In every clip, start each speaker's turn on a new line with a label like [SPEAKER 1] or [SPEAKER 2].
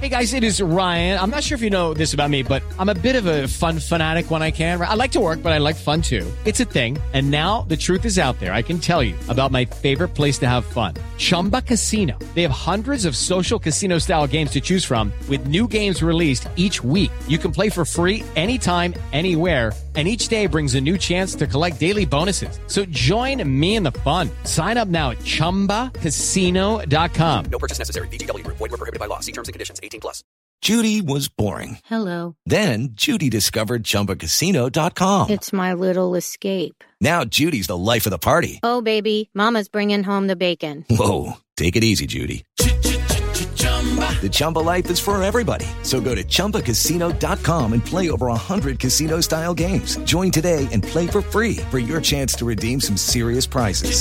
[SPEAKER 1] Hey guys, it is Ryan. I'm not sure if you know this about me, but I'm a bit of a fun fanatic when I can. I like to work, but I like fun too. It's a thing. And now the truth is out there. I can tell you about my favorite place to have fun. Chumba Casino. They have hundreds of social casino style games to choose from with new games released each week. You can play for free anytime, anywhere. And each day brings a new chance to collect daily bonuses. So join me in the fun. Sign up now at ChumbaCasino.com.
[SPEAKER 2] No purchase necessary. VGW Group. Void where prohibited by law. See terms and conditions. 18+.
[SPEAKER 3] Judy was boring.
[SPEAKER 4] Hello.
[SPEAKER 3] Then Judy discovered ChumbaCasino.com.
[SPEAKER 4] It's my little escape.
[SPEAKER 3] Now Judy's the life of the party.
[SPEAKER 4] Oh, baby, mama's bringing home the bacon.
[SPEAKER 3] Whoa, take it easy, Judy. The Chumba life is for everybody. So go to ChumbaCasino.com and play over 100 casino-style games. Join today and play for free for your chance to redeem some serious prizes.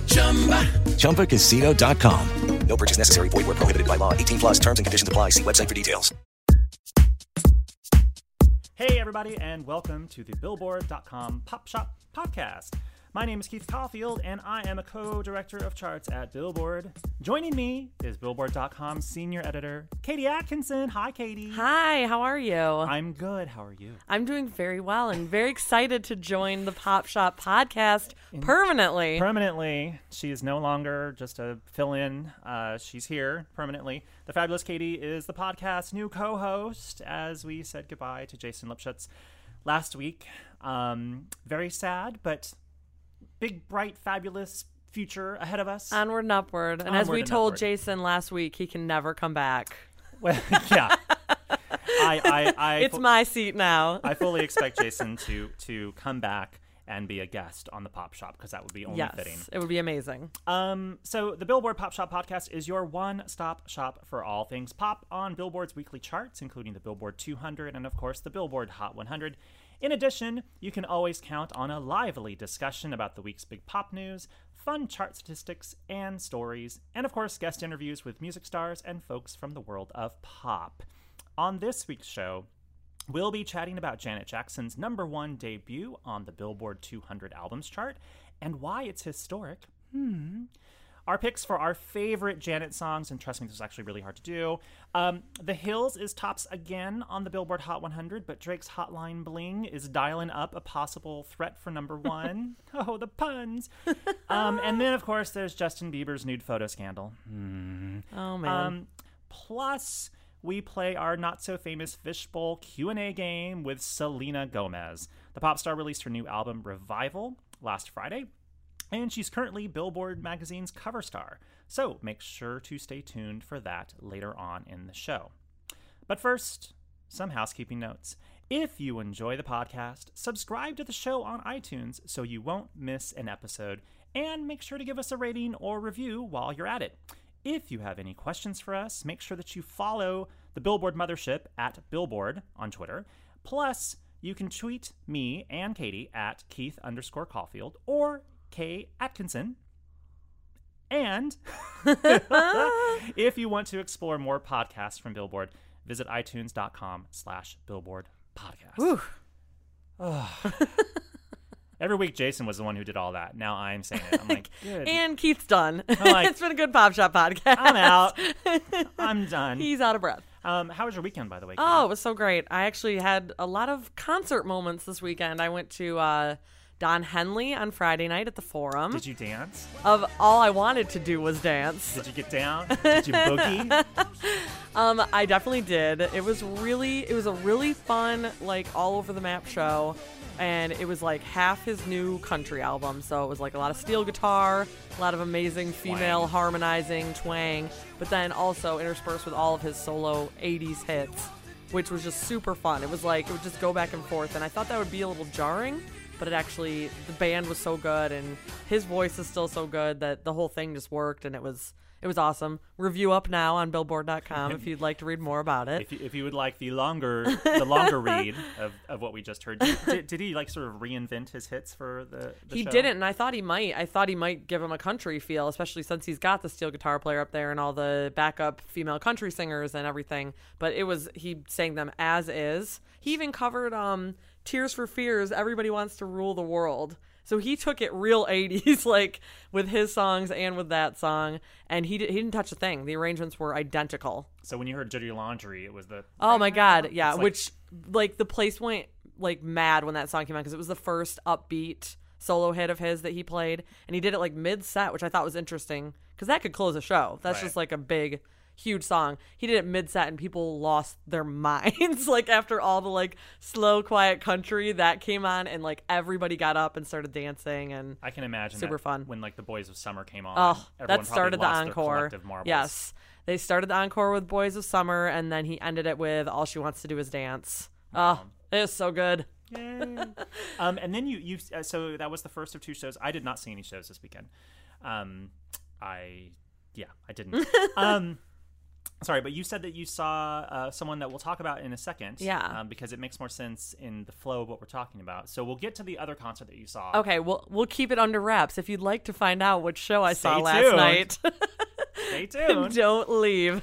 [SPEAKER 3] ChumbaCasino.com.
[SPEAKER 2] No purchase necessary. Void where prohibited by law. 18+. Terms and conditions apply. See website for details.
[SPEAKER 5] Hey, everybody, and welcome to the Billboard.com Pop Shop Podcast. My name is Keith Caulfield, and I am a co-director of charts at Billboard. Joining me is Billboard.com senior editor, Katie Atkinson. Hi, Katie.
[SPEAKER 6] Hi, how are you?
[SPEAKER 5] I'm good. How are you?
[SPEAKER 6] I'm doing very well and very excited to join the Pop Shop Podcast permanently.
[SPEAKER 5] Permanently. She is no longer just a fill-in. She's here permanently. The fabulous Katie is the podcast's new co-host as we said goodbye to Jason Lipschutz last week. Very sad, but big, bright, fabulous future ahead of us.
[SPEAKER 6] Onward and upward. And as we told Jason last week, he can never come back.
[SPEAKER 5] Well, yeah.
[SPEAKER 6] It's my seat now.
[SPEAKER 5] I fully expect Jason to come back and be a guest on the Pop Shop, because that would be only fitting.
[SPEAKER 6] Yes, it would be amazing.
[SPEAKER 5] So the Billboard Pop Shop Podcast is your one-stop shop for all things pop on Billboard's weekly charts, including the Billboard 200 and, of course, the Billboard Hot 100. In addition, you can always count on a lively discussion about the week's big pop news, fun chart statistics and stories, and of course, guest interviews with music stars and folks from the world of pop. On this week's show, we'll be chatting about Janet Jackson's #1 debut on the Billboard 200 albums chart and why it's historic. Our picks for our favorite Janet songs, and trust me, this is actually really hard to do. The Hills is tops again on the Billboard Hot 100, but Drake's Hotline Bling is dialing up a possible threat for #1. Oh, the puns. And then, of course, there's Justin Bieber's nude photo scandal.
[SPEAKER 6] Oh, man.
[SPEAKER 5] Plus, we play our not-so-famous Fishbowl Q&A game with Selena Gomez. The pop star released her new album, Revival, last Friday, and she's currently Billboard magazine's cover star. So make sure to stay tuned for that later on in the show. But first, some housekeeping notes. If you enjoy the podcast, subscribe to the show on iTunes so you won't miss an episode, and make sure to give us a rating or review while you're at it. If you have any questions for us, make sure that you follow the Billboard Mothership at Billboard on Twitter. Plus, you can tweet me and Katie at Keith_Caulfield or K. Atkinson. And if you want to explore more podcasts from Billboard, visit itunes.com/Billboard podcast. Every week, Jason was the one who did all that. Now I'm saying it. I'm like, good.
[SPEAKER 6] And Keith's done.
[SPEAKER 5] Like,
[SPEAKER 6] it's been a good Pop Shop Podcast.
[SPEAKER 5] I'm out. I'm done.
[SPEAKER 6] He's out of breath.
[SPEAKER 5] How was your weekend, by the way, Katie?
[SPEAKER 6] Oh, it was so great. I actually had a lot of concert moments this weekend. I went to Don Henley on Friday night at the Forum.
[SPEAKER 5] Did you dance?
[SPEAKER 6] All I wanted to do was dance.
[SPEAKER 5] Did you get down? Did you boogie?
[SPEAKER 6] I definitely did. It was a really fun, like, all over the map show. And it was like half his new country album. So it was like a lot of steel guitar, a lot of amazing female harmonizing twang, but then also interspersed with all of his solo 80s hits, which was just super fun. It was like, it would just go back and forth. And I thought that would be a little jarring, but the band was so good and his voice is still so good that the whole thing just worked, and it was awesome. Review up now on Billboard.com if you'd like to read more about it.
[SPEAKER 5] If you would like the longer read of what we just heard, did he like sort of reinvent his hits for the
[SPEAKER 6] He
[SPEAKER 5] show?
[SPEAKER 6] didn't, and I thought he might. I thought he might give him a country feel, especially since he's got the steel guitar player up there and all the backup female country singers and everything. But he sang them as is. He even covered Tears for Fears, Everybody Wants to Rule the World. So he took it real 80s, like with his songs and with that song, and he didn't touch a thing. The arrangements were identical.
[SPEAKER 5] So when you heard Dirty Laundry, it was the...
[SPEAKER 6] Oh my God, yeah,
[SPEAKER 5] It's like-
[SPEAKER 6] which like the place went like mad when that song came out because it was the first upbeat solo hit of his that he played, and he did it like mid-set, which I thought was interesting because that could close a show. That's
[SPEAKER 5] Right.
[SPEAKER 6] just like a big... huge song. He did it mid-set and people lost their minds like after all the like slow quiet country that came on, and like everybody got up and started dancing, and
[SPEAKER 5] I can imagine
[SPEAKER 6] super
[SPEAKER 5] that
[SPEAKER 6] fun.
[SPEAKER 5] when like the Boys of Summer came on.
[SPEAKER 6] oh,
[SPEAKER 5] everyone
[SPEAKER 6] that started the
[SPEAKER 5] probably lost their
[SPEAKER 6] encore.
[SPEAKER 5] collective marbles.
[SPEAKER 6] Yes, they started the encore with Boys of Summer, and then he ended it with All She Wants to Do Is Dance. Oh, it was so good.
[SPEAKER 5] Yay. And then you so that was the first of 2 shows. I did not see any shows this weekend. I didn't. Sorry, but you said that you saw someone that we'll talk about in a second.
[SPEAKER 6] Yeah.
[SPEAKER 5] Because it makes more sense in the flow of what we're talking about. So we'll get to the other concert that you saw.
[SPEAKER 6] Okay, we'll keep it under wraps. If you'd like to find out which show I saw
[SPEAKER 5] Stay
[SPEAKER 6] last
[SPEAKER 5] tuned.
[SPEAKER 6] night,
[SPEAKER 5] Stay tuned.
[SPEAKER 6] don't leave.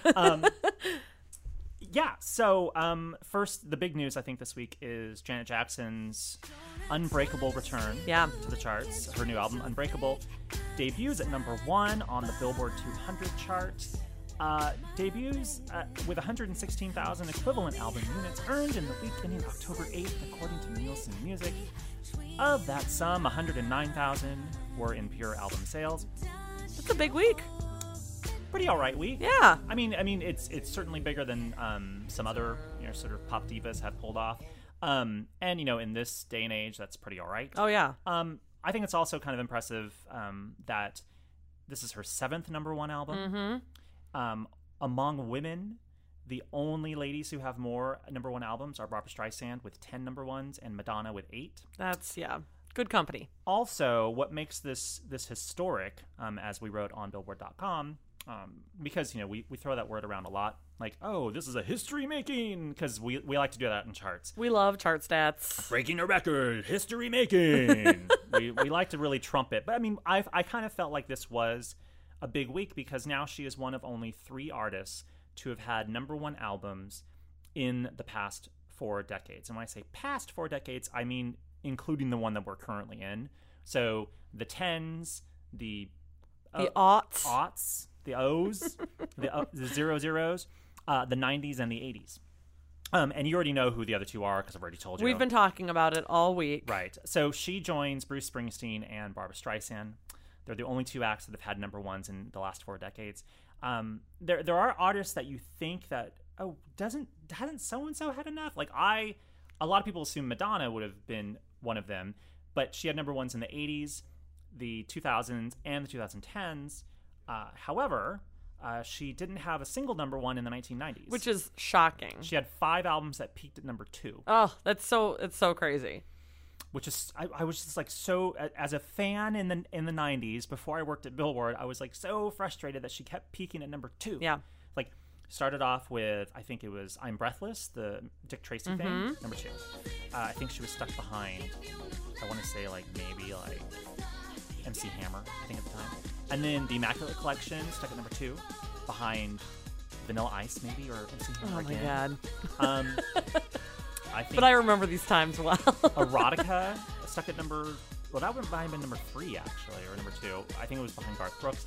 [SPEAKER 5] Yeah, so first, the big news I think this week is Janet Jackson's Unbreakable return
[SPEAKER 6] Yeah.
[SPEAKER 5] to the charts. Her new album, Unbreakable, debuts at number 1 on the Billboard 200 chart. Debuts with 116,000 equivalent album units earned in the week ending October 8th, according to Nielsen Music. Of that sum, 109,000 were in pure album sales.
[SPEAKER 6] It's a big week.
[SPEAKER 5] Pretty all right week.
[SPEAKER 6] Yeah.
[SPEAKER 5] I mean, it's certainly bigger than some other sort of pop divas have pulled off. And in this day and age, that's pretty all right.
[SPEAKER 6] Oh yeah.
[SPEAKER 5] I think it's also kind of impressive that this is her 7th number 1 album.
[SPEAKER 6] Mm-hmm.
[SPEAKER 5] Among women, the only ladies who have more number 1 albums are Barbra Streisand with 10 number 1s and Madonna with 8.
[SPEAKER 6] That's good company.
[SPEAKER 5] Also, what makes this historic, as we wrote on Billboard.com, because we throw that word around a lot, like, oh, this is a history making, because we like to do that in charts.
[SPEAKER 6] We love chart stats.
[SPEAKER 5] Breaking a record, history making. we like to really trump it, but I mean, I kind of felt like this was a big week because now she is one of only 3 artists to have had number 1 albums in the past 4 decades. And when I say past 4 decades, I mean including the one that we're currently in. So the 10s, the
[SPEAKER 6] aughts,
[SPEAKER 5] the O's, the 00s, the 90s, and the 80s. And you already know who the other 2 are because I've already told you.
[SPEAKER 6] We've been talking about it all week.
[SPEAKER 5] Right. So she joins Bruce Springsteen and Barbra Streisand. They're the only 2 acts that have had number 1s in the last 4 decades. There are artists that you think that, hasn't so-and-so had enough? Like a lot of people assume Madonna would have been one of them, but she had number 1s in the 80s, the 2000s, and the 2010s. However, she didn't have a single number 1 in the 1990s.
[SPEAKER 6] Which is shocking.
[SPEAKER 5] She had 5 albums that peaked at number 2.
[SPEAKER 6] Oh, it's so crazy.
[SPEAKER 5] Which is, I was just like so, as a fan in the 90s, before I worked at Billboard, I was like so frustrated that she kept peaking at number 2.
[SPEAKER 6] Yeah.
[SPEAKER 5] Like, started off with, I think it was I'm Breathless, the Dick Tracy thing, number 2. I think she was stuck behind, I want to say maybe MC Hammer, I think at the time. And then the Immaculate Collection stuck at number 2, behind Vanilla Ice maybe, or MC Hammer again.
[SPEAKER 6] Oh my God.
[SPEAKER 5] I think
[SPEAKER 6] But I remember these times well.
[SPEAKER 5] Erotica stuck at number... Well, that might have been number 3, actually, or number 2. I think it was behind Garth Brooks.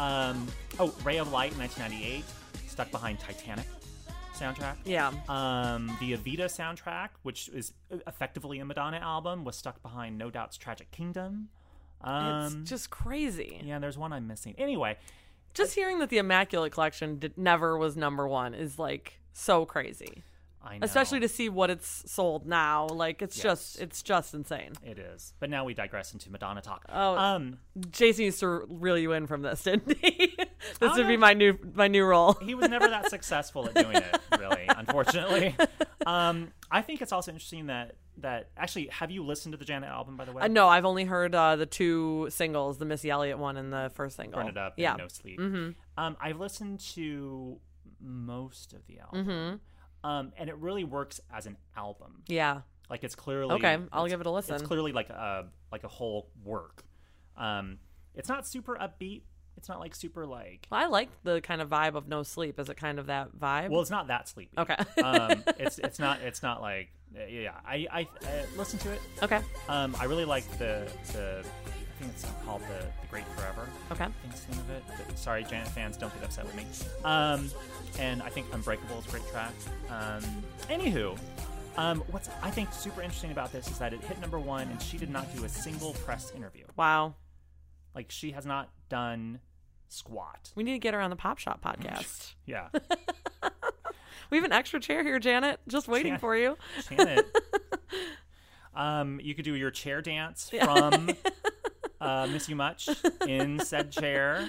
[SPEAKER 5] Ray of Light in 1998, stuck behind Titanic soundtrack.
[SPEAKER 6] Yeah.
[SPEAKER 5] The Evita soundtrack, which is effectively a Madonna album, was stuck behind No Doubt's Tragic Kingdom.
[SPEAKER 6] It's just crazy.
[SPEAKER 5] Yeah, there's one I'm missing. Anyway.
[SPEAKER 6] Just hearing that the Immaculate Collection never was number 1 is, so crazy.
[SPEAKER 5] I know.
[SPEAKER 6] Especially to see what it's sold now. It's
[SPEAKER 5] Yes.
[SPEAKER 6] just insane.
[SPEAKER 5] It is. But now we digress into Madonna talk.
[SPEAKER 6] Oh, Jason used to reel you in from this, didn't he? This
[SPEAKER 5] Oh,
[SPEAKER 6] would
[SPEAKER 5] no.
[SPEAKER 6] be my new role.
[SPEAKER 5] He was never that successful at doing it, really, unfortunately. I think it's also interesting that actually, have you listened to the Janet album, by the way?
[SPEAKER 6] No, I've only heard the 2 singles, the Missy Elliott one and the first single.
[SPEAKER 5] Burn It Up
[SPEAKER 6] Yeah.
[SPEAKER 5] and No Sleep. I've listened to most of the album. And it really works as an album.
[SPEAKER 6] Yeah.
[SPEAKER 5] It's clearly...
[SPEAKER 6] Okay, I'll give it a listen.
[SPEAKER 5] It's clearly like a whole work. It's not super upbeat, It's not like super like.
[SPEAKER 6] Well, I like the kind of vibe of No Sleep. Is it kind of that vibe?
[SPEAKER 5] Well, it's not that sleepy.
[SPEAKER 6] Okay.
[SPEAKER 5] It's not like yeah. I listen to it.
[SPEAKER 6] Okay.
[SPEAKER 5] I really like the I think it's called the Great Forever.
[SPEAKER 6] Okay.
[SPEAKER 5] I think it's the name of it. But, sorry, Janet fans, don't get upset with me. And I think Unbreakable is a great track. Anywho, what's I think super interesting about this is that it hit number 1 and she did not do a single press interview.
[SPEAKER 6] Wow.
[SPEAKER 5] Like she has not done squat.
[SPEAKER 6] We need to get her on the Pop Shop podcast.
[SPEAKER 5] Yeah.
[SPEAKER 6] We have an extra chair here, Janet, just waiting for you.
[SPEAKER 5] Janet. You could do your chair dance from Miss You Much in said chair.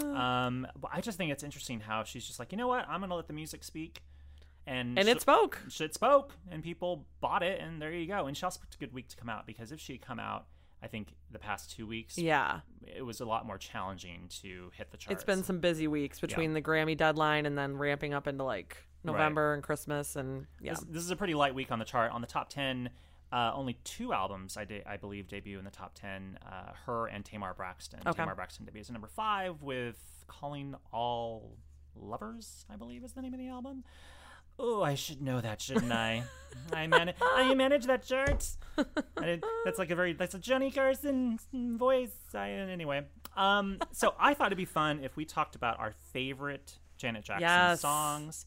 [SPEAKER 5] But I just think it's interesting how she's just like, you know what? I'm going to let the music speak. And
[SPEAKER 6] it spoke.
[SPEAKER 5] It spoke, and people bought it, and there you go. And she also picked a good week to come out, because if she had come out, I think the past 2 weeks, it was a lot more challenging to hit the charts.
[SPEAKER 6] It's been some busy weeks between the Grammy deadline and then ramping up into like November and Christmas, and
[SPEAKER 5] this is a pretty light week on the chart. On the top 10, only 2 albums I believe debut in the top 10. Her and Tamar Braxton.
[SPEAKER 6] Okay.
[SPEAKER 5] Tamar Braxton debuts at number 5 with "Calling All Lovers," I believe is the name of the album. Oh, I should know that, shouldn't I? I manage that chart. That's a Johnny Carson voice. Anyway, so I thought it'd be fun if we talked about our favorite Janet Jackson songs.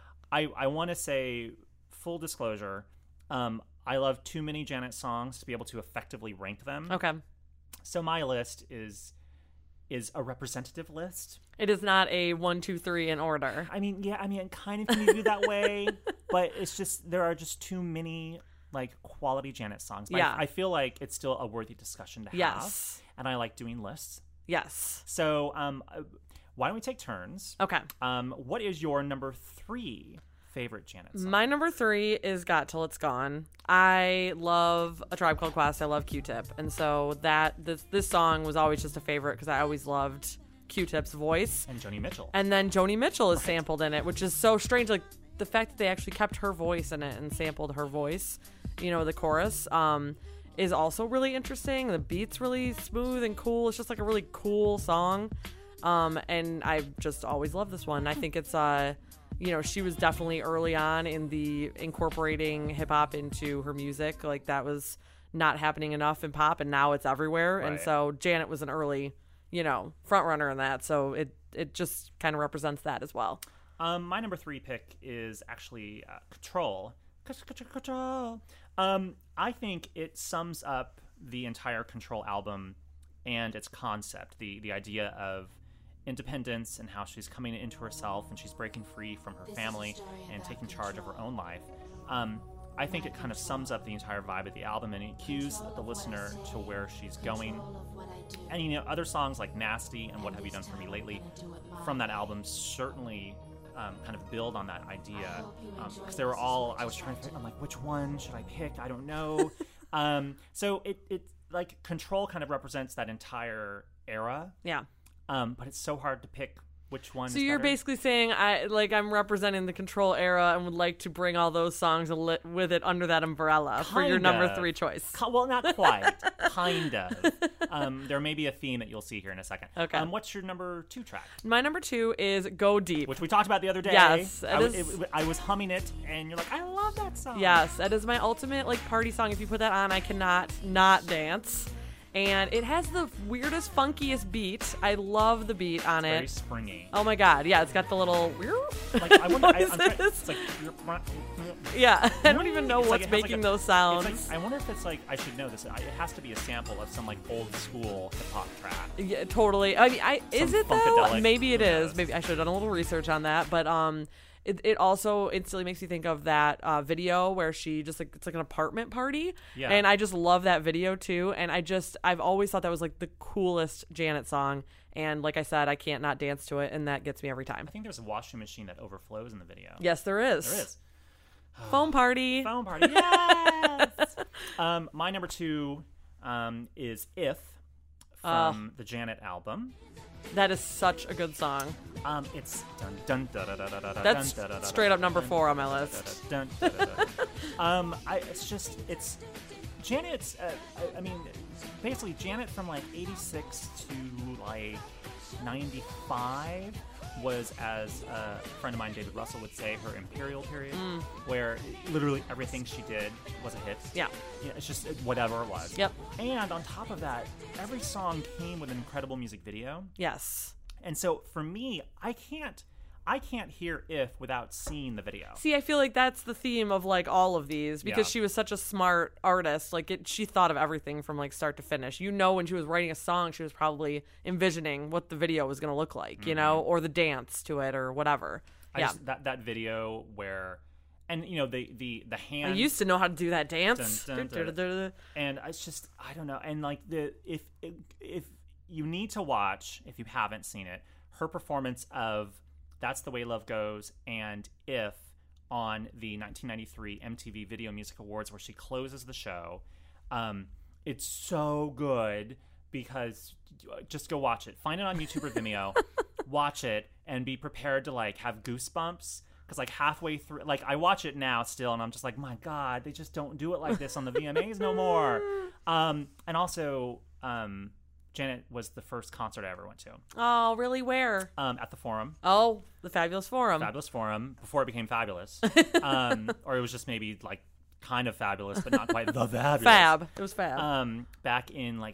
[SPEAKER 5] I want to say, full disclosure, I love too many Janet songs to be able to effectively rank them.
[SPEAKER 6] Okay.
[SPEAKER 5] So my list is a representative list.
[SPEAKER 6] It is not a 1, 2, 3 in order.
[SPEAKER 5] I mean, it kind of can be that way, but it's just there are just too many like quality Janet songs. But I feel like it's still a worthy discussion to have.
[SPEAKER 6] Yes.
[SPEAKER 5] And I like doing lists.
[SPEAKER 6] Yes.
[SPEAKER 5] So why don't we take turns?
[SPEAKER 6] Okay.
[SPEAKER 5] What is your number 3 favorite Janet song?
[SPEAKER 6] My number 3 is "Got Till It's Gone." I love A Tribe Called Quest. I love Q-Tip, and so this song was always just a favorite because I always loved Q-Tip's voice.
[SPEAKER 5] And Joni Mitchell.
[SPEAKER 6] And then Joni Mitchell is sampled in it, which is so strange. Like the fact that they actually kept her voice in it and sampled her voice, the chorus, is also really interesting. The beat's really smooth and cool. It's just like a really cool song. And I just always love this one. I think it's she was definitely early on in the incorporating hip hop into her music. Like that was not happening enough in pop, and now it's everywhere. Right. And so Janet was an early, front runner in that. So it just kind of represents that as well.
[SPEAKER 5] My number 3 pick is actually Control. Control. I think it sums up the entire Control album and its concept, the idea of independence and how she's coming into herself and she's breaking free from her family and taking charge of her own life. I think it kind of sums up the entire vibe of the album, and it cues the listener to where she's going. And other songs like Nasty and What Have You Done For Me Lately from that album certainly kind of build on that idea, because they were all, I was trying to think, I'm like, which one should I pick? I don't know. So it like Control kind of represents that entire era.
[SPEAKER 6] Yeah.
[SPEAKER 5] But it's so hard to pick which one.
[SPEAKER 6] So you're basically saying I'm representing the Control era and would like to bring all those songs with it under that umbrella for your number 3 choice.
[SPEAKER 5] Well, not quite. Kind of. There may be a theme that you'll see here in a second.
[SPEAKER 6] Okay.
[SPEAKER 5] What's your number 2 track?
[SPEAKER 6] My number 2 is "Go Deep,"
[SPEAKER 5] which we talked about the other day.
[SPEAKER 6] Yes,
[SPEAKER 5] I was humming it, and you're like, I love that song.
[SPEAKER 6] Yes, that is my ultimate party song. If you put that on, I cannot not dance. And it has the weirdest, funkiest beat. I love the beat on it.
[SPEAKER 5] Very springy.
[SPEAKER 6] Oh my god, yeah, it's got the little...
[SPEAKER 5] I wonder,
[SPEAKER 6] it's like... Yeah, I don't even know what's making those sounds.
[SPEAKER 5] I wonder if it's I should know this. It has to be a sample of some old school hip hop track.
[SPEAKER 6] Yeah, totally. I mean, is it though? Maybe it is. Maybe I should have done a little research on that. But It also instantly makes me think of that video where she just it's like an apartment party.
[SPEAKER 5] Yeah.
[SPEAKER 6] And I just love that video too. And I've always thought that was the coolest Janet song. And like I said, I can't not dance to it, and that gets me every time.
[SPEAKER 5] I think there's a washing machine that overflows in the video.
[SPEAKER 6] Yes, there is.
[SPEAKER 5] There is.
[SPEAKER 6] Foam Party.
[SPEAKER 5] Foam Party, yes! My number 2 is If from the Janet album.
[SPEAKER 6] That is such a good song.
[SPEAKER 5] It's dun dun da da da da da.
[SPEAKER 6] That's straight up number 4 on my list.
[SPEAKER 5] It's Janet's. I mean, basically Janet from 86 to 95 was, as a friend of mine, David Russell, would say, her imperial period, where literally everything she did was a hit.
[SPEAKER 6] Yeah.
[SPEAKER 5] It's just whatever it was.
[SPEAKER 6] Yep.
[SPEAKER 5] And on top of that, every song came with an incredible music video.
[SPEAKER 6] Yes.
[SPEAKER 5] And so for me, I can't hear If without seeing the video.
[SPEAKER 6] See, I feel like that's the theme of like all of these, because she was such a smart artist. Like she thought of everything from like start to finish. You know, when she was writing a song, she was probably envisioning what the video was going to look like, you know, or the dance to it or whatever.
[SPEAKER 5] That video where, and you know, the hand.
[SPEAKER 6] I used to know how to do that dance.
[SPEAKER 5] Dun, dun, dun. And it's just, I don't know. And like if you need to watch, if you haven't seen it, her performance of That's the Way Love Goes and If on the 1993 MTV Video Music Awards, where she closes the show. It's so good, because just go watch it. Find it on YouTube or Vimeo. Watch it and be prepared to like have goosebumps, because like halfway through, like I watch it now still and I'm just like, my God, they just don't do it like this on the VMAs no more. And also, Janet was the first concert I ever went to.
[SPEAKER 6] Oh, really? Where?
[SPEAKER 5] At the Forum.
[SPEAKER 6] Oh, the Fabulous Forum.
[SPEAKER 5] Fabulous Forum, before it became fabulous. Or it was just maybe like kind of fabulous, but not quite the fabulous.
[SPEAKER 6] Fab. It was fab.
[SPEAKER 5] Back in like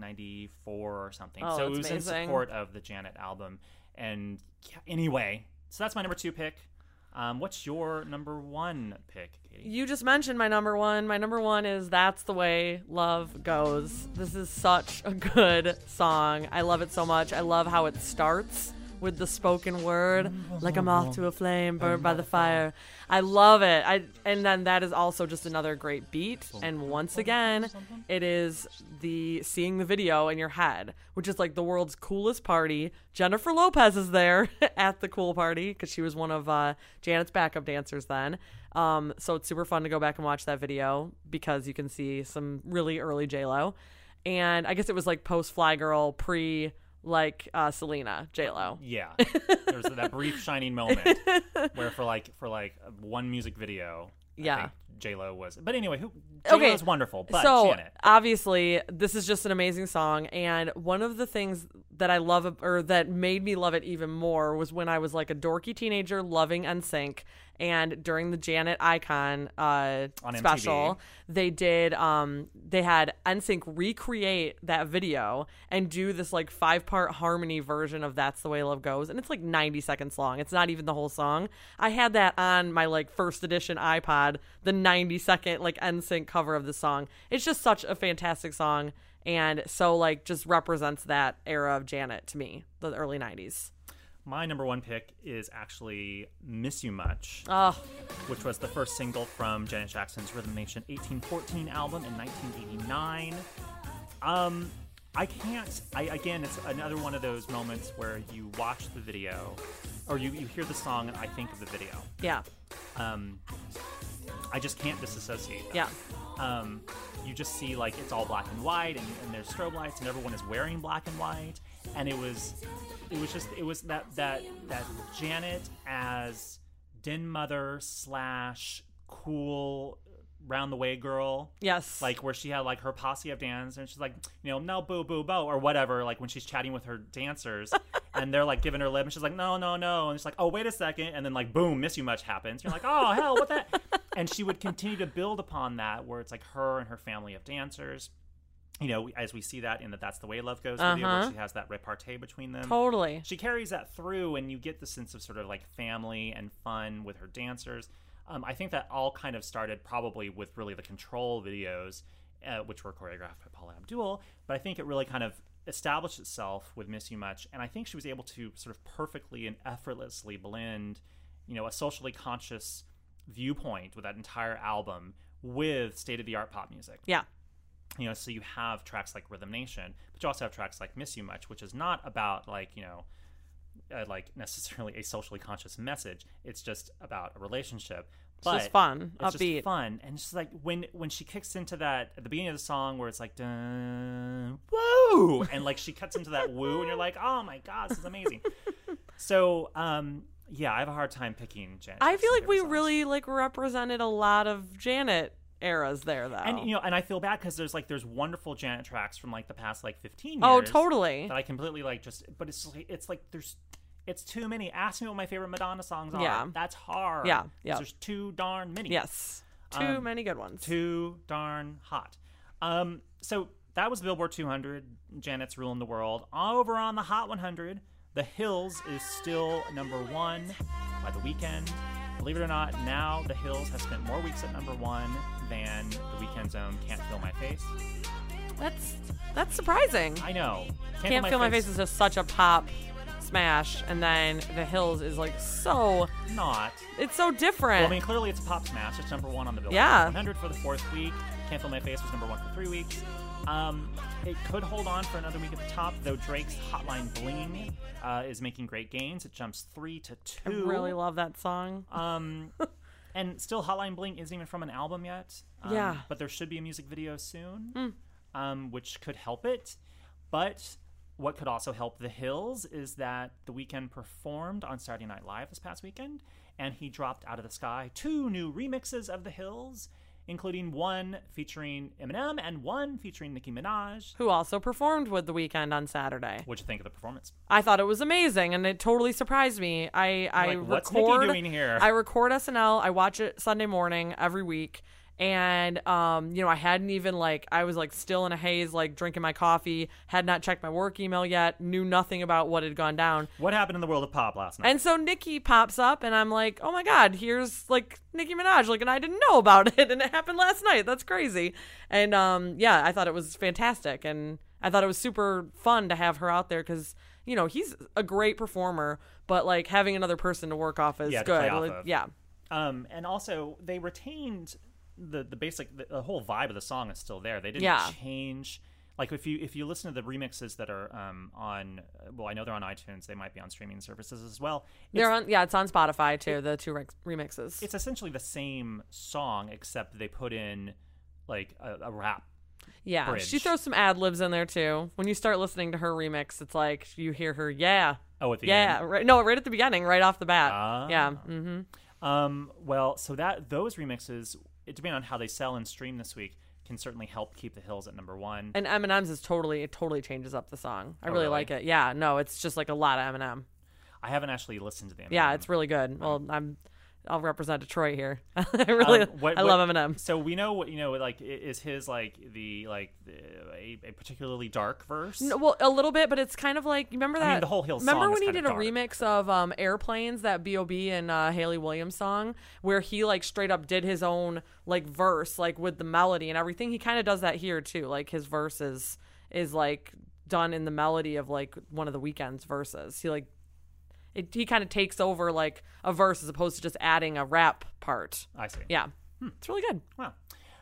[SPEAKER 5] 1994 or something.
[SPEAKER 6] Oh,
[SPEAKER 5] so it was
[SPEAKER 6] amazing.
[SPEAKER 5] in support of the Janet album. And yeah, anyway, so that's my number 2 pick. What's your number 1 pick, Katie?
[SPEAKER 6] You just mentioned my number 1. My number 1 is That's the Way Love Goes. This is such a good song. I love it so much. I love how it starts with the spoken word, like a moth to a flame, burned by the fire. I love it. And then that is also just another great beat. And once again, it is the seeing the video in your head, which is like the world's coolest party. Jennifer Lopez is there at the cool party, because she was one of Janet's backup dancers then. So it's super fun to go back and watch that video, because you can see some really early J-Lo. And I guess it was like post Fly Girl, pre like Selena, J-Lo.
[SPEAKER 5] Yeah. There's that brief shining moment where for like one music video, I think J-Lo was. But anyway, J-Lo is wonderful, but
[SPEAKER 6] so
[SPEAKER 5] Janet.
[SPEAKER 6] Obviously, this is just an amazing song, and one of the things that I love, or that made me love it even more, was when I was like a dorky teenager loving NSYNC, and during the Janet Icon special, they did they had NSYNC recreate that video and do this like 5-part harmony version of That's the Way Love Goes, and it's like 90 seconds long. It's not even the whole song. I had that on my like first edition iPod, the 90-second like NSYNC cover of the song. It's just such a fantastic song, and so like just represents that era of Janet to me, the early 90s.
[SPEAKER 5] My number 1 pick is actually Miss You Much, which was the first single from Janet Jackson's Rhythm Nation 1814 album in 1989. Again, it's another one of those moments where you watch the video, or you hear the song and I think of the video.
[SPEAKER 6] Yeah.
[SPEAKER 5] I just can't disassociate that.
[SPEAKER 6] Yeah.
[SPEAKER 5] You just see like it's all black and white, and there's strobe lights, and everyone is wearing black and white, and it was that Janet as den mother / cool round the way girl.
[SPEAKER 6] Yes.
[SPEAKER 5] Like where she had like her posse of dancers, and she's like, you know, no, boo, boo, bo, or whatever, like when she's chatting with her dancers and they're like giving her lip and she's like, no, no, no. And she's like, oh, wait a second. And then like, boom, Miss You Much happens. You're like, oh, hell, what that? And she would continue to build upon that, where it's like her and her family of dancers. You know, as we see that in the That's the Way Love Goes video, where she has that repartee between them.
[SPEAKER 6] Totally.
[SPEAKER 5] She carries that through, and you get the sense of sort of like family and fun with her dancers. I think that all kind of started probably with really the Control videos, which were choreographed by Paula Abdul. But I think it really kind of established itself with Miss You Much. And I think she was able to sort of perfectly and effortlessly blend, you know, a socially conscious viewpoint with that entire album with state-of-the-art pop music.
[SPEAKER 6] Yeah.
[SPEAKER 5] You know, so you have tracks like Rhythm Nation, but you also have tracks like Miss You Much, which is not about like, you know, like necessarily a socially conscious message. It's just about a relationship. But
[SPEAKER 6] it's just fun,
[SPEAKER 5] it's
[SPEAKER 6] upbeat.
[SPEAKER 5] just fun. And it's just like when she kicks into that at the beginning of the song where it's like dun, woo, and like she cuts into that woo, and you're like, oh my God, this is amazing. So yeah, I have a hard time picking Janet.
[SPEAKER 6] I feel like we
[SPEAKER 5] songs.
[SPEAKER 6] really like represented a lot of Janet eras there, though.
[SPEAKER 5] And and I feel bad because there's wonderful Janet tracks from like the past like 15 years.
[SPEAKER 6] Oh, totally.
[SPEAKER 5] That I completely like but it's like it's too many. Ask me what my favorite Madonna songs are.
[SPEAKER 6] Yeah.
[SPEAKER 5] That's hard.
[SPEAKER 6] Yeah.
[SPEAKER 5] 'Cause
[SPEAKER 6] Yeah.
[SPEAKER 5] There's too darn many.
[SPEAKER 6] Yes. Too many good ones.
[SPEAKER 5] Too darn hot. So that was Billboard 200, Janet's Ruling the World. Over on the Hot 100, The Hills is still number 1 by The Weeknd. Believe it or not, now The Hills has spent more weeks at number 1 than The Weeknd's own Can't Feel My Face.
[SPEAKER 6] That's surprising.
[SPEAKER 5] I know.
[SPEAKER 6] Can't Feel My Face is just such a pop smash, and then The Hills is like
[SPEAKER 5] not.
[SPEAKER 6] it's so different.
[SPEAKER 5] Well, I mean, clearly it's a pop smash. It's number 1 on the Billboard
[SPEAKER 6] Yeah.
[SPEAKER 5] 100 for the 4th week. Can't Feel My Face was number 1 for 3 weeks. It could hold on for another week at the top, though Drake's Hotline Bling is making great gains. It jumps 3 to 2.
[SPEAKER 6] I really love that song.
[SPEAKER 5] And still, Hotline Bling isn't even from an album yet.
[SPEAKER 6] Yeah.
[SPEAKER 5] But there should be a music video soon, which could help it. But what could also help The Hills is that The Weeknd performed on Saturday Night Live this past weekend, and he dropped out of the sky 2 new remixes of The Hills, including one featuring Eminem and one featuring Nicki Minaj.
[SPEAKER 6] Who also performed with The Weeknd on Saturday.
[SPEAKER 5] What'd you think of the performance?
[SPEAKER 6] I thought it was amazing, and it totally surprised me.
[SPEAKER 5] What's Nicki doing here?
[SPEAKER 6] I record SNL. I watch it Sunday morning every week. And, I hadn't even, I was, still in a haze, drinking my coffee, had not checked my work email yet, knew nothing about what had gone down.
[SPEAKER 5] What happened in the world of pop last night?
[SPEAKER 6] And so Nicki pops up, and I'm like, oh, my God, here's, Nicki Minaj, and I didn't know about it, and it happened last night. That's crazy. And, I thought it was fantastic, and I thought it was super fun to have her out there, because, he's a great performer, but, having another person to work off is
[SPEAKER 5] to
[SPEAKER 6] good.
[SPEAKER 5] play off of.
[SPEAKER 6] Yeah.
[SPEAKER 5] And also, they retained the basic, the whole vibe of the song is still there. They didn't change. If you listen to the remixes that are on, I know they're on iTunes. They might be on streaming services as well.
[SPEAKER 6] It's on Spotify too. The 2 remixes.
[SPEAKER 5] It's essentially the same song, except they put in a rap.
[SPEAKER 6] Yeah,
[SPEAKER 5] bridge.
[SPEAKER 6] She throws some ad libs in there too. When you start listening to her remix, it's like you hear her,
[SPEAKER 5] Oh, at the end.
[SPEAKER 6] Right at the beginning, right off the bat. Yeah. Mm-hmm.
[SPEAKER 5] So those remixes, depending on how they sell and stream this week, can certainly help keep The Hills at number 1.
[SPEAKER 6] And Eminem's it totally changes up the song. I really like it. Yeah, no, it's just a lot of Eminem.
[SPEAKER 5] I haven't actually listened to the Eminem.
[SPEAKER 6] Yeah, it's really good. Well, I'll represent Detroit here. I love Eminem.
[SPEAKER 5] So we know what is his a particularly dark verse?
[SPEAKER 6] No, well, a little bit, but it's kind of remember that.
[SPEAKER 5] I mean, the whole Hills
[SPEAKER 6] remember
[SPEAKER 5] song
[SPEAKER 6] when
[SPEAKER 5] is
[SPEAKER 6] he did a
[SPEAKER 5] dark.
[SPEAKER 6] remix of Airplanes, that B.O.B. and Haley Williams song, where he straight up did his own verse with the melody and everything. He kind of does that here too. His verse is done in the melody of one of the Weeknd's verses. He kind of takes over a verse as opposed to just adding a rap part.
[SPEAKER 5] I see.
[SPEAKER 6] Yeah. It's really good.
[SPEAKER 5] Wow.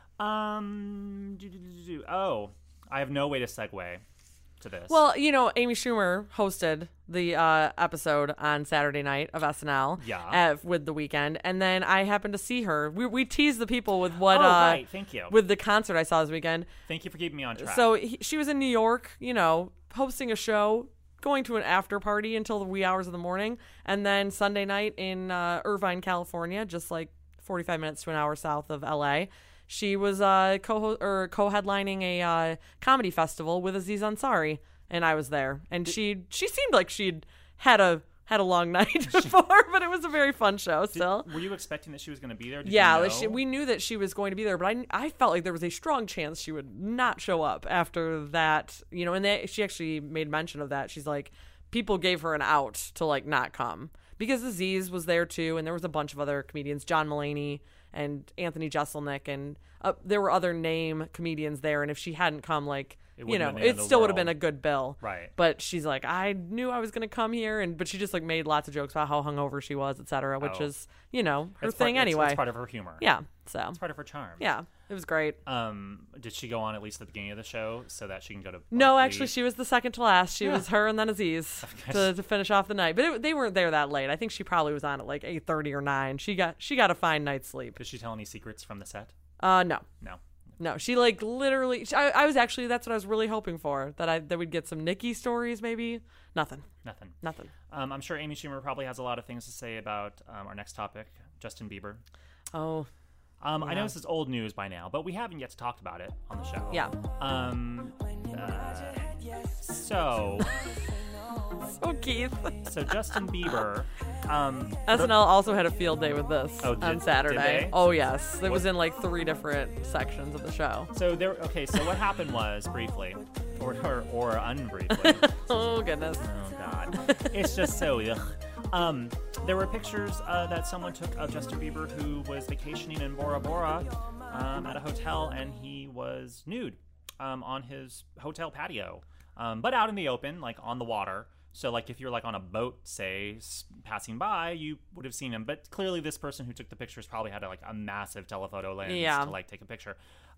[SPEAKER 5] Oh, I have no way to segue to this.
[SPEAKER 6] Well, Amy Schumer hosted the episode on Saturday night of SNL with The Weeknd, and then I happened to see her. We teased the people with what
[SPEAKER 5] right. Thank you.
[SPEAKER 6] With the concert I saw this weekend.
[SPEAKER 5] Thank you for keeping me on track.
[SPEAKER 6] So she was in New York, hosting a show, going to an after party until the wee hours of the morning, and then Sunday night in Irvine, California, just 45 minutes to an hour south of LA, she was co-headlining a comedy festival with Aziz Ansari, and I was there, and she seemed like she'd had a long night before, but it was a very fun show still.
[SPEAKER 5] Were you expecting that she was going to be there? Did
[SPEAKER 6] yeah,
[SPEAKER 5] you know?
[SPEAKER 6] we knew that she was going to be there, but I felt like there was a strong chance she would not show up after that, and she actually made mention of that. She's like, people gave her an out to not come, because Aziz was there too, and there was a bunch of other comedians, John Mulaney and Anthony Jeselnik, and there were other name comedians there, and if she hadn't come, it still would have been a good bill.
[SPEAKER 5] Right.
[SPEAKER 6] But she's like, I knew I was going to come here, but she just made lots of jokes about how hungover she was, etc., which is, her thing anyway.
[SPEAKER 5] It's part of her humor.
[SPEAKER 6] Yeah. So
[SPEAKER 5] it's part of her charm.
[SPEAKER 6] Yeah. It was great.
[SPEAKER 5] Did she go on at least at the beginning of the show so that she can go to?
[SPEAKER 6] No, actually, she was the second to last. She was her and then Aziz to finish off the night. But they weren't there that late. I think she probably was on at 8:30 or 9. She got a fine night's sleep.
[SPEAKER 5] Did she tell any secrets from the set?
[SPEAKER 6] No, she literally. I was actually, that's what I was really hoping for, that we'd get some Nicki stories, maybe. Nothing.
[SPEAKER 5] I'm sure Amy Schumer probably has a lot of things to say about our next topic, Justin Bieber.
[SPEAKER 6] Oh,
[SPEAKER 5] I know this is old news by now, but we haven't yet talked about it on the show.
[SPEAKER 6] Yeah.
[SPEAKER 5] So
[SPEAKER 6] Keith.
[SPEAKER 5] So Justin Bieber.
[SPEAKER 6] SNL also had a field day with this on Saturday.
[SPEAKER 5] Did they?
[SPEAKER 6] Oh yes, it was in like 3 different sections of the show.
[SPEAKER 5] So So what happened was briefly, or unbriefly.
[SPEAKER 6] Oh goodness.
[SPEAKER 5] Oh God. It's just so ugh. There were pictures that someone took of Justin Bieber who was vacationing in Bora Bora at a hotel, and he was nude on his hotel patio, but out in the open, like on the water. So, like, if you're, like, on a boat, say, passing by, you would have seen him. But clearly this person who took the pictures probably had, a massive telephoto lens to, like, take a picture.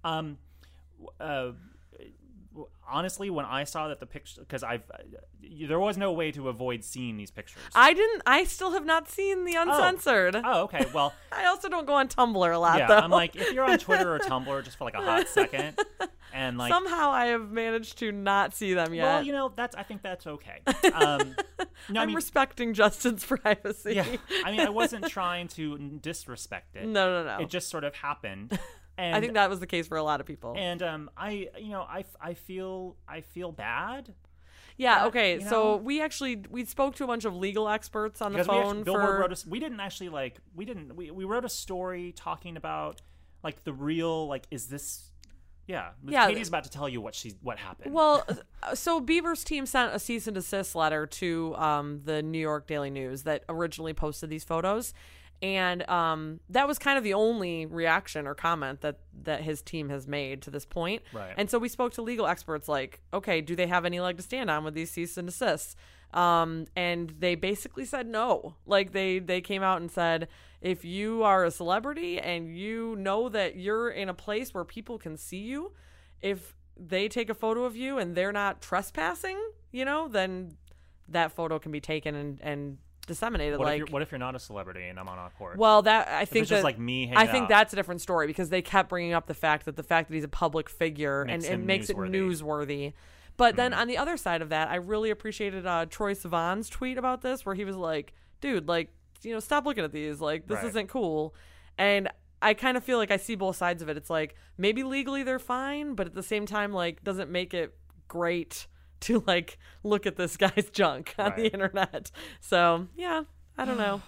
[SPEAKER 5] Honestly, when I saw that the picture, because there was no way to avoid seeing these pictures.
[SPEAKER 6] I still have not seen the uncensored.
[SPEAKER 5] Oh, okay. Well,
[SPEAKER 6] I also don't go on Tumblr a lot, though.
[SPEAKER 5] I'm like, if you're on Twitter or Tumblr just for like a hot second, and like
[SPEAKER 6] somehow I have managed to not see them yet.
[SPEAKER 5] Well, I think that's okay.
[SPEAKER 6] I'm respecting Justin's privacy.
[SPEAKER 5] Yeah, I wasn't trying to disrespect it.
[SPEAKER 6] No.
[SPEAKER 5] It just sort of happened. And,
[SPEAKER 6] I think that was the case for a lot of people.
[SPEAKER 5] And I feel bad.
[SPEAKER 6] Yeah. Okay. So we spoke to a bunch of legal experts on the phone.
[SPEAKER 5] Billboard we wrote a story talking about like the real, like, is this. Yeah. Katie's about to tell you what happened.
[SPEAKER 6] Well, so Bieber's team sent a cease and desist letter to the New York Daily News that originally posted these photos. And that was kind of the only reaction or comment that his team has made to this point.
[SPEAKER 5] Right.
[SPEAKER 6] And so we spoke to legal experts like, okay, do they have any leg to stand on with these cease and desists? And they basically said no. Like they came out and said, if you are a celebrity and you know that you're in a place where people can see you, if they take a photo of you and they're not trespassing, then that photo can be taken and disseminated.
[SPEAKER 5] What if you're not a celebrity and I'm on a porch?
[SPEAKER 6] Well, I think
[SPEAKER 5] it's just like me hanging out.
[SPEAKER 6] I think that's a different story because they kept bringing up the fact that he's a public figure and it makes it newsworthy. But then on the other side of that, I really appreciated Troye Sivan's tweet about this where he was like, dude, like, stop looking at these. Like, this isn't cool. And I kind of feel like I see both sides of it. It's like, maybe legally they're fine, but at the same time, like, doesn't make it great to, like, look at this guy's junk on the internet. So, yeah, I don't know.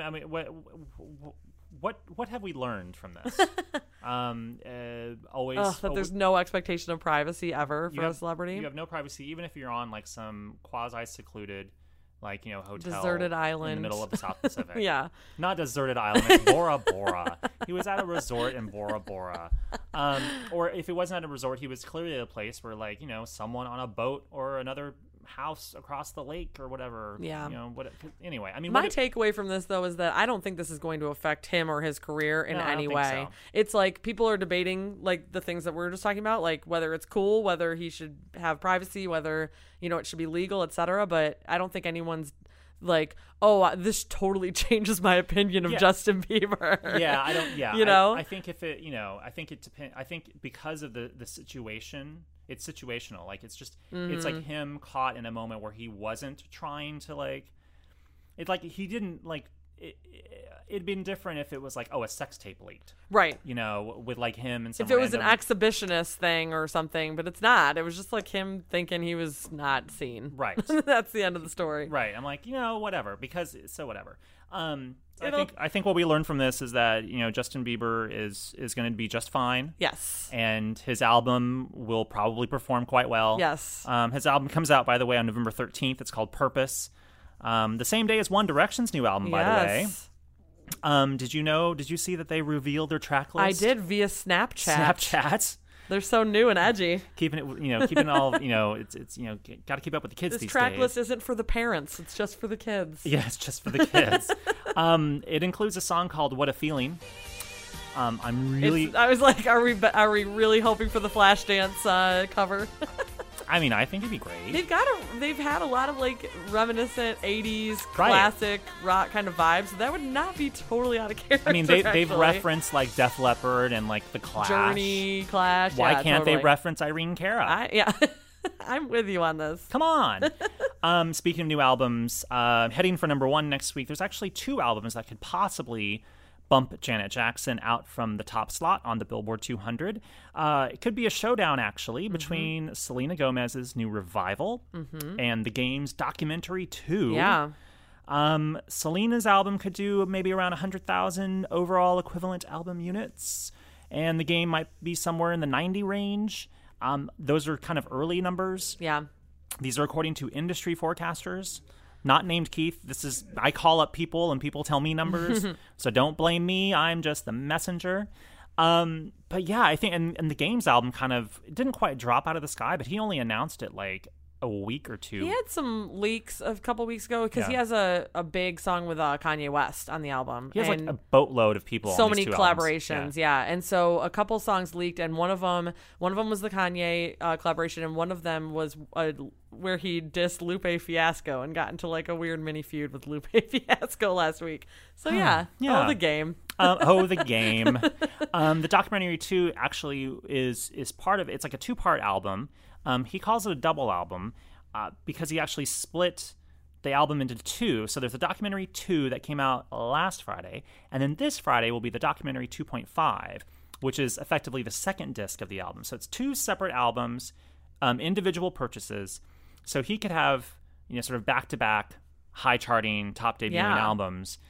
[SPEAKER 5] What have we learned from this?
[SPEAKER 6] That there's no expectation of privacy ever for a celebrity.
[SPEAKER 5] You have no privacy, even if you're on like some quasi-secluded, like, hotel,
[SPEAKER 6] deserted island
[SPEAKER 5] in the middle of the South Pacific.
[SPEAKER 6] Yeah,
[SPEAKER 5] not deserted island. It's Bora Bora. He was at a resort in Bora Bora. Or if it wasn't at a resort, he was clearly at a place where, like, someone on a boat or another house across the lake or whatever.
[SPEAKER 6] Yeah.
[SPEAKER 5] Anyway,
[SPEAKER 6] my takeaway from this though is that I don't think this is going to affect him or his career in any way.
[SPEAKER 5] So.
[SPEAKER 6] It's like people are debating like the things that we're just talking about, like whether it's cool, whether he should have privacy, whether it should be legal, etc. But I don't think anyone's like, oh, this totally changes my opinion of Justin Bieber.
[SPEAKER 5] Yeah, I don't. Yeah, I think if it, I think it depends. I think because of the situation. It's situational. Like, it's just, it's like him caught in a moment where he wasn't trying to, like, it's like he didn't, like, it'd been different if it was like, a sex tape leaked.
[SPEAKER 6] Right.
[SPEAKER 5] With like him and some
[SPEAKER 6] if it was an exhibitionist thing or something, but it's not. It was just like him thinking he was not seen.
[SPEAKER 5] Right.
[SPEAKER 6] That's the end of the story.
[SPEAKER 5] Right. I'm like, whatever, because so whatever. I think what we learned from this is that Justin Bieber is going to be just fine.
[SPEAKER 6] Yes.
[SPEAKER 5] And his album will probably perform quite well.
[SPEAKER 6] Yes.
[SPEAKER 5] His album comes out, by the way, on November 13th. It's called Purpose. The same day as One Direction's new album, by the way. Did you see that they revealed their track list?
[SPEAKER 6] I did via Snapchat.
[SPEAKER 5] They're
[SPEAKER 6] so new and edgy.
[SPEAKER 5] Keeping it all, it's got to keep up with the kids these days.
[SPEAKER 6] This track list isn't for the parents. It's just for the kids.
[SPEAKER 5] Yeah, it's just for the kids. It includes a song called What a Feeling.
[SPEAKER 6] I was like, are we really hoping for the Flashdance cover?
[SPEAKER 5] I think it'd be great.
[SPEAKER 6] They've had a lot of like reminiscent 80s classic rock kind of vibes. So that would not be totally out of character.
[SPEAKER 5] They've referenced like Def Leppard and like the Clash.
[SPEAKER 6] Journey, Clash.
[SPEAKER 5] Why can't they reference Irene Cara?
[SPEAKER 6] I'm with you on this.
[SPEAKER 5] Come on. Speaking of new albums, heading for number 1 next week, there's actually 2 albums that could possibly bump Janet Jackson out from the top slot on the Billboard 200. It could be a showdown, actually, between Selena Gomez's new Revival and The Game's Documentary 2.
[SPEAKER 6] Yeah.
[SPEAKER 5] Selena's album could do maybe around 100,000 overall equivalent album units, and The Game might be somewhere in the 90 range. Those are kind of early numbers.
[SPEAKER 6] Yeah.
[SPEAKER 5] These are according to industry forecasters. Not named Keith. I call up people and people tell me numbers. So don't blame me. I'm just the messenger. But yeah, I think, and The Game's album it didn't quite drop out of the sky, but he only announced it like a week or two.
[SPEAKER 6] He had some leaks a couple weeks ago because he has a big song with Kanye West on the album.
[SPEAKER 5] He has like a boatload of people
[SPEAKER 6] so
[SPEAKER 5] on
[SPEAKER 6] many
[SPEAKER 5] these two
[SPEAKER 6] collaborations,
[SPEAKER 5] albums.
[SPEAKER 6] yeah. And so a couple songs leaked, and one of them was the Kanye collaboration, and one of them was where he dissed Lupe Fiasco and got into like a weird mini feud with Lupe Fiasco last week. So yeah. Oh, The Game.
[SPEAKER 5] The Game. The documentary 2 actually is part of it's like a 2-part album. He calls it a double album because he actually split the album into 2. So there's a documentary 2 that came out last Friday, and then this Friday will be the documentary 2.5, which is effectively the second disc of the album. So it's 2 separate albums, individual purchases. So he could have, sort of back-to-back high-charting, top debuting albums.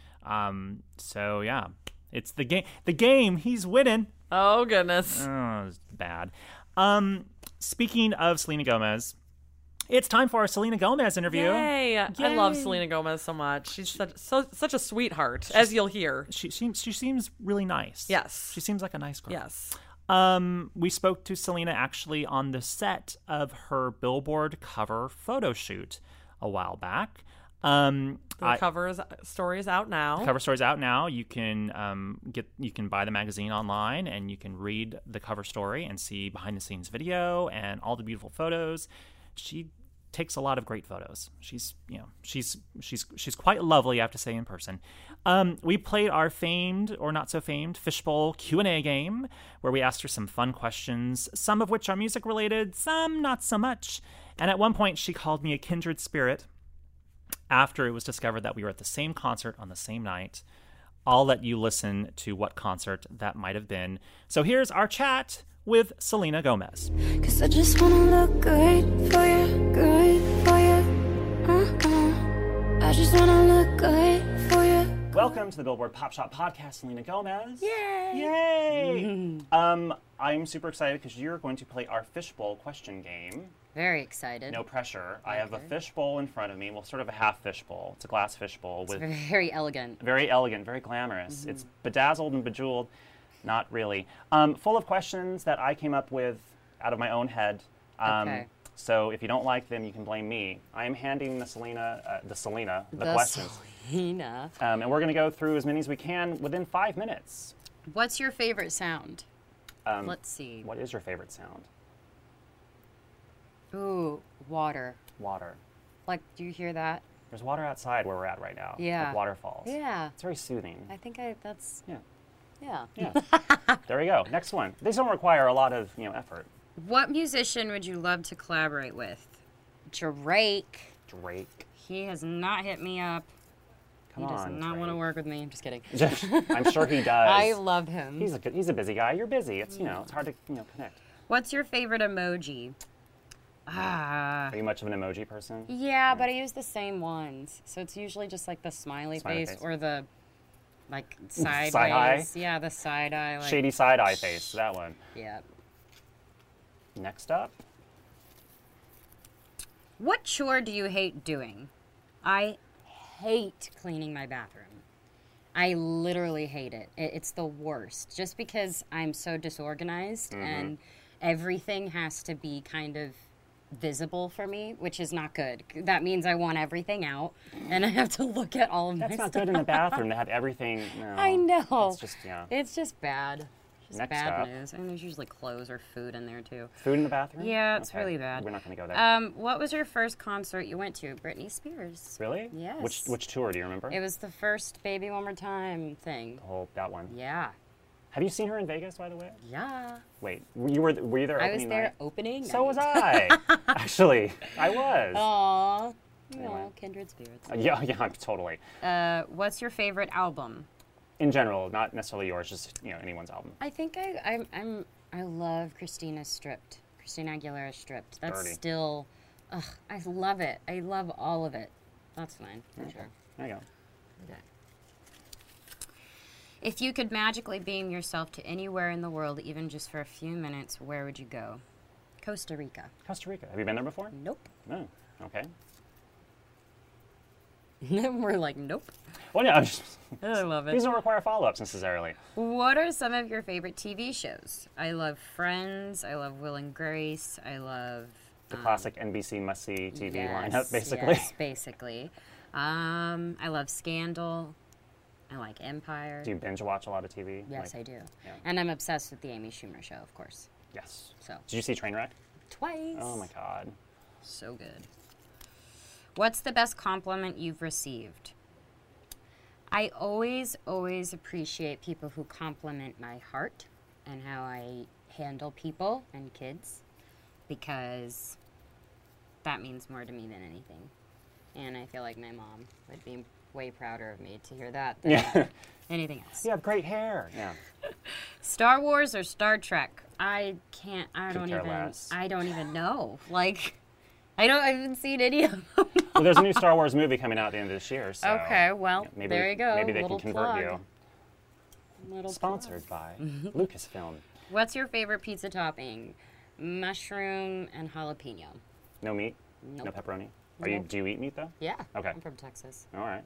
[SPEAKER 5] So yeah, it's The Game. The Game, he's winning.
[SPEAKER 6] Oh goodness.
[SPEAKER 5] Oh, it's bad. Speaking of Selena Gomez, it's time for our Selena Gomez interview.
[SPEAKER 6] Yay! I love Selena Gomez so much. She's such a sweetheart, as you'll hear.
[SPEAKER 5] She seems really nice.
[SPEAKER 6] Yes.
[SPEAKER 5] She seems like a nice girl.
[SPEAKER 6] Yes.
[SPEAKER 5] We spoke to Selena actually on the set of her Billboard cover photo shoot a while back.
[SPEAKER 6] The cover story is out now.
[SPEAKER 5] Cover story's out now. You can buy the magazine online, and you can read the cover story and see behind the scenes video and all the beautiful photos. She takes a lot of great photos. She's quite lovely, I have to say, in person. We played our famed or not so famed Fishbowl Q&A game, where we asked her some fun questions, some of which are music related, some not so much. And at one point, she called me a kindred spirit. After it was discovered that we were at the same concert on the same night. I'll let you listen to what concert that might have been. So here's our chat with Selena Gomez.
[SPEAKER 7] 'Cause I just wanna look good for you, good for you. I just wanna look good for you.
[SPEAKER 5] Welcome to the Billboard Pop Shop Podcast, Selena Gomez.
[SPEAKER 7] Yay!
[SPEAKER 5] Yay! I'm super excited because you're going to play our Fishbowl question game.
[SPEAKER 8] Very excited.
[SPEAKER 5] No pressure. I have a fishbowl in front of me. Well, sort of a half fishbowl. It's a glass fishbowl with
[SPEAKER 8] Very elegant.
[SPEAKER 5] very elegant, very glamorous. It's bedazzled and bejeweled. Not really. Full of questions that I came up with out of my own head.
[SPEAKER 8] Okay.
[SPEAKER 5] So if you don't like them, you can blame me. I am handing the questions.
[SPEAKER 8] Selena.
[SPEAKER 5] And we're going to go through as many as we can within 5 minutes.
[SPEAKER 8] What's your favorite sound? Let's see.
[SPEAKER 5] What is your favorite sound?
[SPEAKER 8] Ooh, water.
[SPEAKER 5] Water.
[SPEAKER 8] Like, do you hear that?
[SPEAKER 5] There's water outside where we're at right now.
[SPEAKER 8] Yeah.
[SPEAKER 5] Like waterfalls.
[SPEAKER 8] Yeah.
[SPEAKER 5] It's very soothing.
[SPEAKER 8] I think that's...
[SPEAKER 5] Yeah.
[SPEAKER 8] Yeah.
[SPEAKER 5] Yeah. There we go. Next one. These don't require a lot of, effort.
[SPEAKER 8] What musician would you love to collaborate with? Drake.
[SPEAKER 5] Drake.
[SPEAKER 8] He has not hit me up.
[SPEAKER 5] Come
[SPEAKER 8] He does
[SPEAKER 5] on,
[SPEAKER 8] not want to
[SPEAKER 5] Drake.
[SPEAKER 8] work with me. I'm just kidding.
[SPEAKER 5] I'm sure he does.
[SPEAKER 8] I love him.
[SPEAKER 5] He's a busy guy. You're busy. It's it's hard to connect.
[SPEAKER 8] What's your favorite emoji?
[SPEAKER 5] Are you much of an emoji person?
[SPEAKER 8] Yeah, but I use the same ones. So it's usually just like the smiley face or the sideways.
[SPEAKER 5] Side eye?
[SPEAKER 8] Yeah, the side eye. Like,
[SPEAKER 5] Shady side eye face. That one.
[SPEAKER 8] yeah.
[SPEAKER 5] Next up.
[SPEAKER 8] What chore do you hate doing? I hate cleaning my bathroom. I literally hate it. It's the worst. Just because I'm so disorganized and everything has to be kind of visible for me, which is not good. That means I want everything out, and I have to look at all of my
[SPEAKER 5] That's not
[SPEAKER 8] stuff.
[SPEAKER 5] good in the bathroom to have everything. No.
[SPEAKER 8] I know.
[SPEAKER 5] It's just
[SPEAKER 8] It's just bad. Just
[SPEAKER 5] Next
[SPEAKER 8] bad
[SPEAKER 5] up.
[SPEAKER 8] news. And there's usually clothes or food in there too.
[SPEAKER 5] Food in the bathroom?
[SPEAKER 8] Yeah, it's
[SPEAKER 5] Okay.
[SPEAKER 8] really bad.
[SPEAKER 5] We're not going to go there.
[SPEAKER 8] What was your first concert you went to? Britney Spears.
[SPEAKER 5] Really?
[SPEAKER 8] Yes.
[SPEAKER 5] Which tour do you remember?
[SPEAKER 8] It was the first Baby One More Time thing.
[SPEAKER 5] Oh, that one.
[SPEAKER 8] Yeah.
[SPEAKER 5] Have you seen her in Vegas, by the way?
[SPEAKER 8] Yeah.
[SPEAKER 5] Wait, were you there
[SPEAKER 8] I
[SPEAKER 5] opening
[SPEAKER 8] was there
[SPEAKER 5] night?
[SPEAKER 8] opening
[SPEAKER 5] So was
[SPEAKER 8] night.
[SPEAKER 5] I. Actually, I was.
[SPEAKER 8] Aw.
[SPEAKER 5] Anyway.
[SPEAKER 8] Kindred spirits.
[SPEAKER 5] Yeah, totally.
[SPEAKER 8] What's your favorite album?
[SPEAKER 5] In general, not necessarily yours, just anyone's album.
[SPEAKER 8] I think I love Christina Aguilera Stripped. That's
[SPEAKER 5] Dirty.
[SPEAKER 8] still, I love it. I love all of it. That's mine, for sure.
[SPEAKER 5] There you go.
[SPEAKER 8] Okay. If you could magically beam yourself to anywhere in the world, even just for a few minutes, where would you go? Costa Rica.
[SPEAKER 5] Costa Rica. Have you been there before?
[SPEAKER 8] Nope.
[SPEAKER 5] No. Okay.
[SPEAKER 8] We're like, nope.
[SPEAKER 5] Well, yeah.
[SPEAKER 8] I love it.
[SPEAKER 5] These don't require follow-ups necessarily.
[SPEAKER 8] What are some of your favorite TV shows? I love Friends. I love Will and Grace. I love
[SPEAKER 5] The classic NBC must-see TV
[SPEAKER 8] yes,
[SPEAKER 5] lineup, basically.
[SPEAKER 8] Yes, basically. I love Scandal. I like Empire.
[SPEAKER 5] Do you binge watch a lot of TV?
[SPEAKER 8] Yes, I do.
[SPEAKER 5] Yeah.
[SPEAKER 8] And I'm obsessed with the Amy Schumer show, of course.
[SPEAKER 5] Yes.
[SPEAKER 8] So.
[SPEAKER 5] Did you see Trainwreck?
[SPEAKER 8] Twice.
[SPEAKER 5] Oh my God.
[SPEAKER 8] So good. What's the best compliment you've received? I always appreciate people who compliment my heart and how I handle people and kids, because that means more to me than anything. And I feel like my mom would be way prouder of me to hear that than anything else.
[SPEAKER 5] You have great hair. Yeah.
[SPEAKER 8] Star Wars or Star Trek? I don't even know. Like, I haven't seen any of them.
[SPEAKER 5] Well, there's a new Star Wars movie coming out at the end of this year, so...
[SPEAKER 8] Okay, well,
[SPEAKER 5] maybe,
[SPEAKER 8] there you go.
[SPEAKER 5] Maybe they
[SPEAKER 8] Little
[SPEAKER 5] can convert
[SPEAKER 8] plug.
[SPEAKER 5] you.
[SPEAKER 8] Little
[SPEAKER 5] Sponsored by Lucasfilm.
[SPEAKER 8] What's your favorite pizza topping? Mushroom and jalapeno.
[SPEAKER 5] No meat?
[SPEAKER 8] Nope.
[SPEAKER 5] No pepperoni?
[SPEAKER 8] Nope.
[SPEAKER 5] Do you eat meat, though?
[SPEAKER 8] Yeah.
[SPEAKER 5] Okay.
[SPEAKER 8] I'm from Texas.
[SPEAKER 5] All right.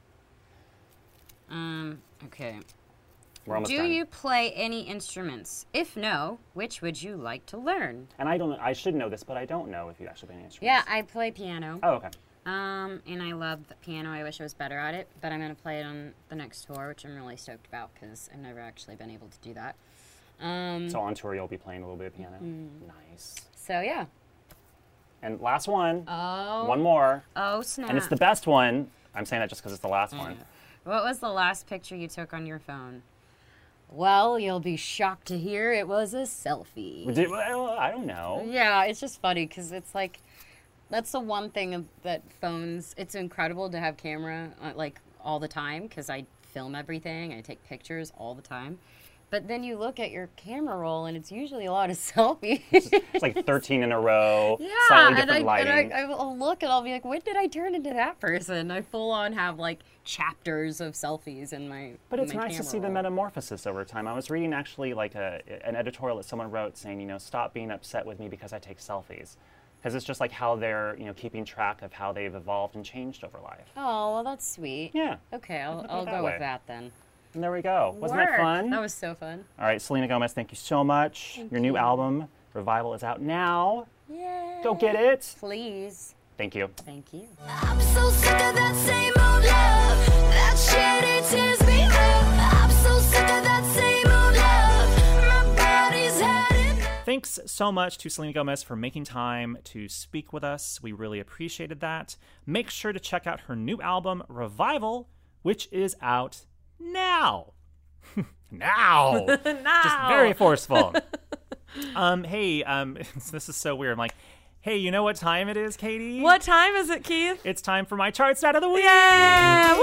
[SPEAKER 8] Okay.
[SPEAKER 5] We're almost
[SPEAKER 8] Do
[SPEAKER 5] done.
[SPEAKER 8] you play any instruments? If no, which would you like to learn?
[SPEAKER 5] And I should know this, but I don't know if you actually play any instruments.
[SPEAKER 8] Yeah, I play piano.
[SPEAKER 5] Oh, okay.
[SPEAKER 8] And I love the piano. I wish I was better at it, but I'm going to play it on the next tour, which I'm really stoked about because I've never actually been able to do that.
[SPEAKER 5] So on tour, you'll be playing a little bit of piano. Nice.
[SPEAKER 8] So, yeah.
[SPEAKER 5] And last one.
[SPEAKER 8] Oh.
[SPEAKER 5] One more.
[SPEAKER 8] Oh, snap.
[SPEAKER 5] And it's the best one. I'm saying that just because it's the last one.
[SPEAKER 8] What was the last picture you took on your phone? Well, you'll be shocked to hear it was a selfie.
[SPEAKER 5] Well, I don't know.
[SPEAKER 8] Yeah, it's just funny because it's like, that's the one thing that phones, it's incredible to have camera like all the time because I film everything. I take pictures all the time. But then you look at your camera roll and it's usually a lot of selfies.
[SPEAKER 5] It's like 13 in a row,
[SPEAKER 8] Yeah,
[SPEAKER 5] slightly different lighting.
[SPEAKER 8] and I'll look and I'll be like, when did I turn into that person? I full on have like chapters of selfies in my
[SPEAKER 5] But it's
[SPEAKER 8] in my
[SPEAKER 5] nice to
[SPEAKER 8] camera
[SPEAKER 5] see the
[SPEAKER 8] roll.
[SPEAKER 5] metamorphosis over time. I was reading actually like an editorial that someone wrote saying, stop being upset with me because I take selfies. Because it's just like how they're, keeping track of how they've evolved and changed over life.
[SPEAKER 8] Oh, well, that's sweet.
[SPEAKER 5] Yeah.
[SPEAKER 8] Okay,
[SPEAKER 5] Look at
[SPEAKER 8] I'll
[SPEAKER 5] it that
[SPEAKER 8] go
[SPEAKER 5] way.
[SPEAKER 8] with that then.
[SPEAKER 5] And there we go. Wasn't that
[SPEAKER 8] Work.
[SPEAKER 5] fun?
[SPEAKER 8] That was so fun.
[SPEAKER 5] All right, Selena Gomez, thank you so much. Your new album, Revival, is out now.
[SPEAKER 8] Yay.
[SPEAKER 5] Go get it.
[SPEAKER 8] Please.
[SPEAKER 5] Thank you.
[SPEAKER 8] Thank you.
[SPEAKER 7] I'm so sick of that same old love. That shit, it tears me up. I'm so sick of that same old love. My body's had enough.
[SPEAKER 5] Thanks so much to Selena Gomez for making time to speak with us. We really appreciated that. Make sure to check out her new album, Revival, which is out now. Now. Just very forceful. Hey, this is so weird. I'm like, hey, you know what time it is, Katie?
[SPEAKER 6] What time is it, Keith?
[SPEAKER 5] It's time for my chart stat of the week.
[SPEAKER 6] Yeah!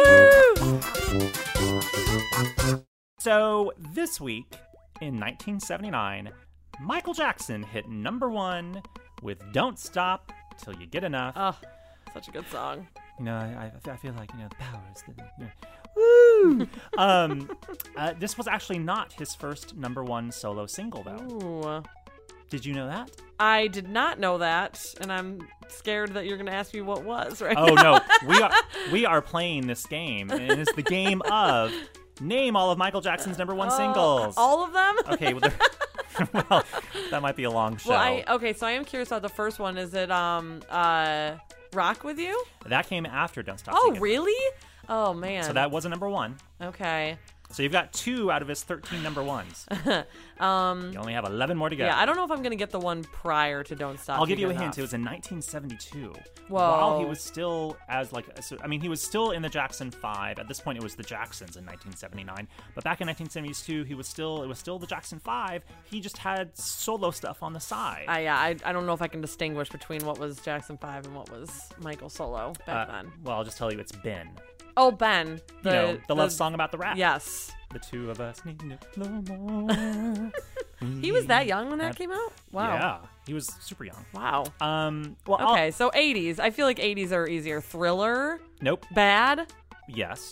[SPEAKER 6] Woo!
[SPEAKER 5] So this week, in 1979, Michael Jackson hit #1 with "Don't Stop Till You Get Enough."
[SPEAKER 6] Oh, such a good song.
[SPEAKER 5] I feel like the power is woo. This was actually not his first #1 solo single, though.
[SPEAKER 6] Ooh.
[SPEAKER 5] Did you know that?
[SPEAKER 6] I did not know that, and I'm scared that you're going to ask me what was right
[SPEAKER 5] Oh
[SPEAKER 6] now.
[SPEAKER 5] no, we are playing this game, and it's the game of name all of Michael Jackson's #1 singles.
[SPEAKER 6] All of them?
[SPEAKER 5] Okay, well, well, that might be a long show.
[SPEAKER 6] Well, so I am curious about the first one. Is it Rock With You?
[SPEAKER 5] That came after Don't Stop.
[SPEAKER 6] Oh,
[SPEAKER 5] Till You Get
[SPEAKER 6] really? Oh, man.
[SPEAKER 5] Enough. So that was a #1.
[SPEAKER 6] Okay.
[SPEAKER 5] So you've got 2 out of his 13 #1s. You only have 11 more to go.
[SPEAKER 6] Yeah, I don't know if I'm going to get the one prior to Don't Stop.
[SPEAKER 5] I'll give you a
[SPEAKER 6] Enough.
[SPEAKER 5] hint. It was in 1972.
[SPEAKER 6] Whoa.
[SPEAKER 5] While he was still he was still in the Jackson 5. At this point, it was the Jacksons in 1979. But back in 1972, it was still the Jackson 5. He just had solo stuff on the side.
[SPEAKER 6] I don't know if I can distinguish between what was Jackson 5 and what was Michael solo back then.
[SPEAKER 5] Well, I'll just tell you, it's Ben.
[SPEAKER 6] Oh, Ben.
[SPEAKER 5] The love song about the rat.
[SPEAKER 6] Yes.
[SPEAKER 5] The two of us need to flow more.
[SPEAKER 6] He was that young when that came out? Wow.
[SPEAKER 5] Yeah, he was super young.
[SPEAKER 6] Wow.
[SPEAKER 5] Well,
[SPEAKER 6] Okay, so 80s. I feel like 80s are easier. Thriller.
[SPEAKER 5] Nope.
[SPEAKER 6] Bad.
[SPEAKER 5] Yes.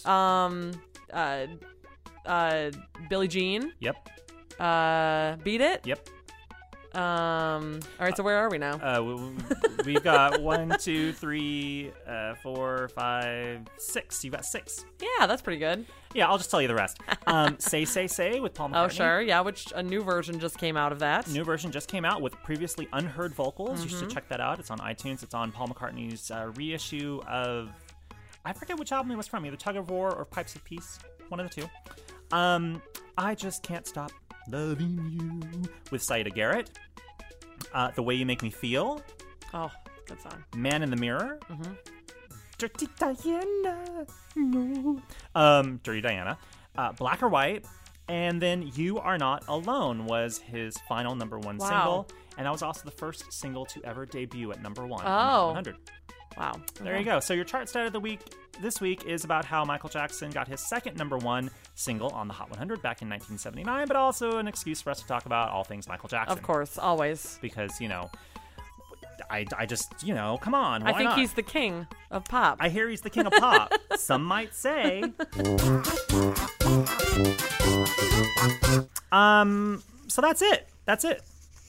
[SPEAKER 6] Billie Jean.
[SPEAKER 5] Yep.
[SPEAKER 6] Beat It.
[SPEAKER 5] Yep.
[SPEAKER 6] All right, so where are we now?
[SPEAKER 5] We've got 1, 2, 3, 4, 5, 6. You got 6.
[SPEAKER 6] Yeah, that's pretty good.
[SPEAKER 5] Yeah, I'll just tell you the rest. Say with Paul McCartney.
[SPEAKER 6] Oh, sure. Yeah, which a new version just came out of that.
[SPEAKER 5] New version just came out with previously unheard vocals. You should check that out. It's on iTunes. It's on Paul McCartney's reissue of, I forget which album it was from, either Tug of War or Pipes of Peace. One of the two. I Just Can't Stop Loving You with Saida Garrett. The Way You Make Me Feel.
[SPEAKER 6] Oh, good song.
[SPEAKER 5] Man in the Mirror. Dirty Diana. No. Dirty Diana. Black or White. And then You Are Not Alone was his final number 1 single. And that was also the first single to ever debut at number 1 on 100.
[SPEAKER 6] Wow.
[SPEAKER 5] There you go. So your chart stat of the week this week is about how Michael Jackson got his second number 1 single on the Hot 100 back in 1979, but also an excuse for us to talk about all things Michael Jackson.
[SPEAKER 6] Of course, always.
[SPEAKER 5] Because, I just, come on, why
[SPEAKER 6] I think
[SPEAKER 5] not?
[SPEAKER 6] he's the king of pop.
[SPEAKER 5] I hear he's the king of pop. Some might say. So that's it.
[SPEAKER 6] That's it.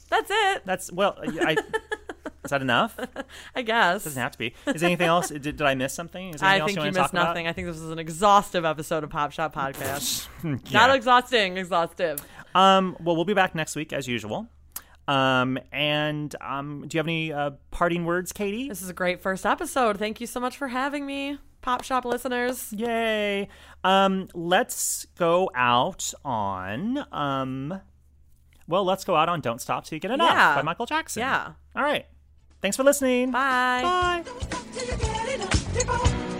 [SPEAKER 5] Is that enough?
[SPEAKER 6] I guess.
[SPEAKER 5] Doesn't have to be. Is there anything else? Did I miss something? Is there anything
[SPEAKER 6] I
[SPEAKER 5] else
[SPEAKER 6] think
[SPEAKER 5] you
[SPEAKER 6] you
[SPEAKER 5] want to
[SPEAKER 6] missed
[SPEAKER 5] talk
[SPEAKER 6] nothing. I think this was an exhaustive episode of Pop Shop Podcast.
[SPEAKER 5] Yeah.
[SPEAKER 6] Not exhausting, exhaustive.
[SPEAKER 5] Well, we'll be back next week as usual. Do you have any parting words, Katie?
[SPEAKER 6] This is a great first episode. Thank you so much for having me, Pop Shop listeners.
[SPEAKER 5] Yay. Let's go out on Don't Stop Till You Get Enough by Michael Jackson.
[SPEAKER 6] Yeah.
[SPEAKER 5] All right. Thanks for listening.
[SPEAKER 6] Bye.
[SPEAKER 5] Bye.